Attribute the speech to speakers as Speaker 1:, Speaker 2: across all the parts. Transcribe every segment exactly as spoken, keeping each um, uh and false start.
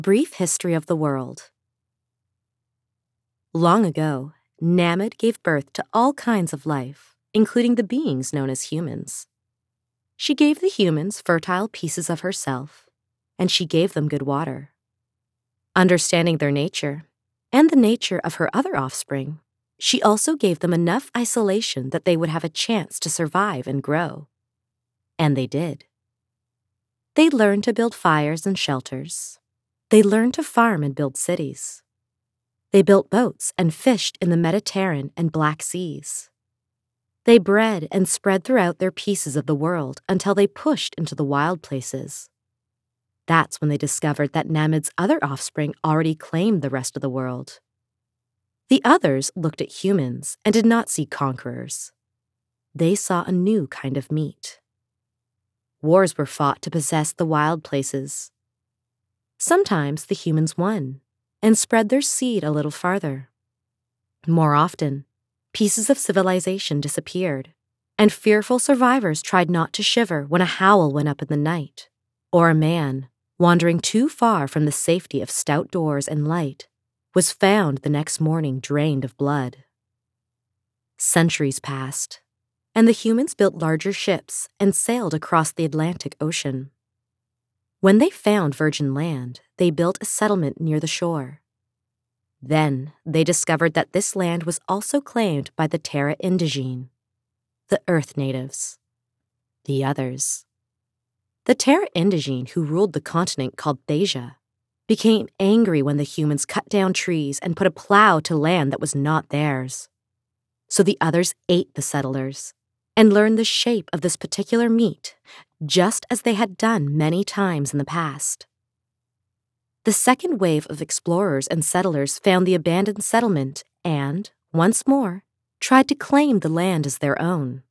Speaker 1: Brief history of the world. Long ago, Namad gave birth to all kinds of life, including the beings known as humans. She gave the humans fertile pieces of herself, and she gave them good water. Understanding their nature, and the nature of her other offspring, she also gave them enough isolation that they would have a chance to survive and grow. And they did. They learned to build fires and shelters. They learned to farm and build cities. They built boats and fished in the Mediterranean and Black Seas. They bred and spread throughout their pieces of the world until they pushed into the wild places. That's when they discovered that Namad's other offspring already claimed the rest of the world. The others looked at humans and did not see conquerors. They saw a new kind of meat. Wars were fought to possess the wild places. Sometimes the humans won and spread their seed a little farther. More often, pieces of civilization disappeared, and fearful survivors tried not to shiver when a howl went up in the night, or a man, wandering too far from the safety of stout doors and light, was found the next morning drained of blood. Centuries passed, and the humans built larger ships and sailed across the Atlantic Ocean. When they found virgin land, they built a settlement near the shore. Then they discovered that this land was also claimed by the Terra Indigene, the Earth natives, the others. The Terra Indigene, who ruled the continent called Thasia, became angry when the humans cut down trees and put a plow to land that was not theirs. So the others ate the settlers and learned the shape of this particular meat, just as they had done many times in the past. The second wave of explorers and settlers found the abandoned settlement and, once more, tried to claim the land as their own.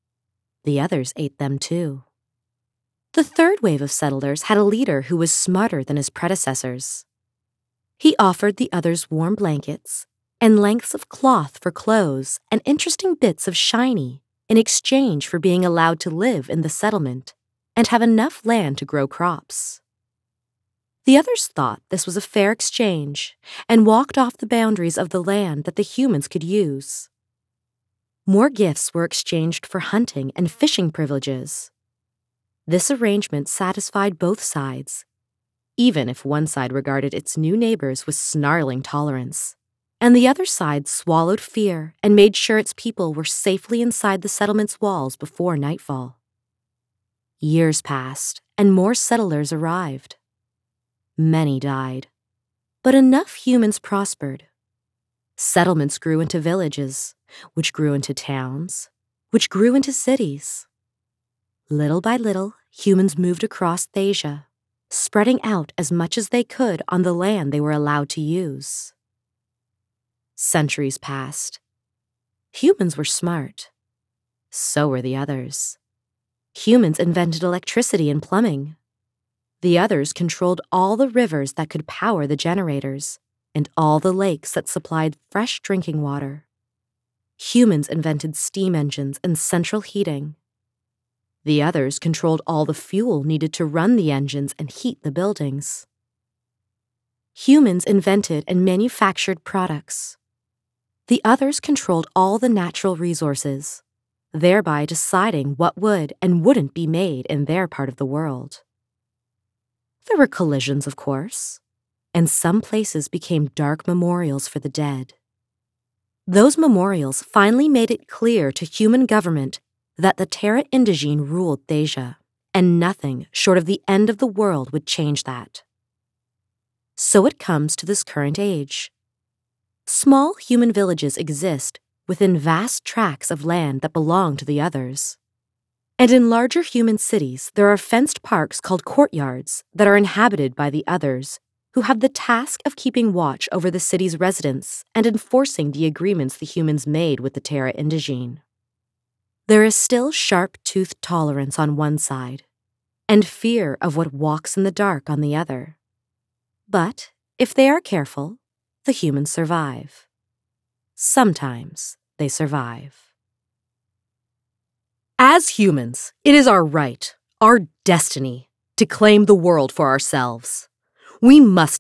Speaker 1: The others ate them too. The third wave of settlers had a leader who was smarter than his predecessors. He offered the others warm blankets and lengths of cloth for clothes and interesting bits of shiny in exchange for being allowed to live in the settlement and have enough land to grow crops. The others thought this was a fair exchange and walked off the boundaries of the land that the humans could use. More gifts were exchanged for hunting and fishing privileges. This arrangement satisfied both sides, even if one side regarded its new neighbors with snarling tolerance, and the other side swallowed fear and made sure its people were safely inside the settlement's walls before nightfall. Years passed, and more settlers arrived. Many died, but enough humans prospered. Settlements grew into villages, which grew into towns, which grew into cities. Little by little, humans moved across Thasia, spreading out as much as they could on the land they were allowed to use. Centuries passed. Humans were smart. So were the others. Humans invented electricity and plumbing. The others controlled all the rivers that could power the generators and all the lakes that supplied fresh drinking water. Humans invented steam engines and central heating. The others controlled all the fuel needed to run the engines and heat the buildings. Humans invented and manufactured products. The others controlled all the natural resources, thereby deciding what would and wouldn't be made in their part of the world. There were collisions, of course, and some places became dark memorials for the dead. Those memorials finally made it clear to human government that the Terra Indigene ruled Thasia, and nothing short of the end of the world would change that. So it comes to this current age. Small human villages exist within vast tracts of land that belong to the others. And in larger human cities, there are fenced parks called courtyards that are inhabited by the others, who have the task of keeping watch over the city's residents and enforcing the agreements the humans made with the Terra Indigene. There is still sharp-toothed tolerance on one side, and fear of what walks in the dark on the other. But, if they are careful, the humans survive. Sometimes they survive. As humans, it is our right, our destiny, to claim the world for ourselves. We must